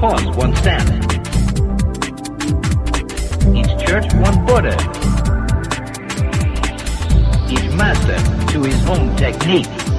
cause one cent. Each church one Buddha. Each master to his own technique.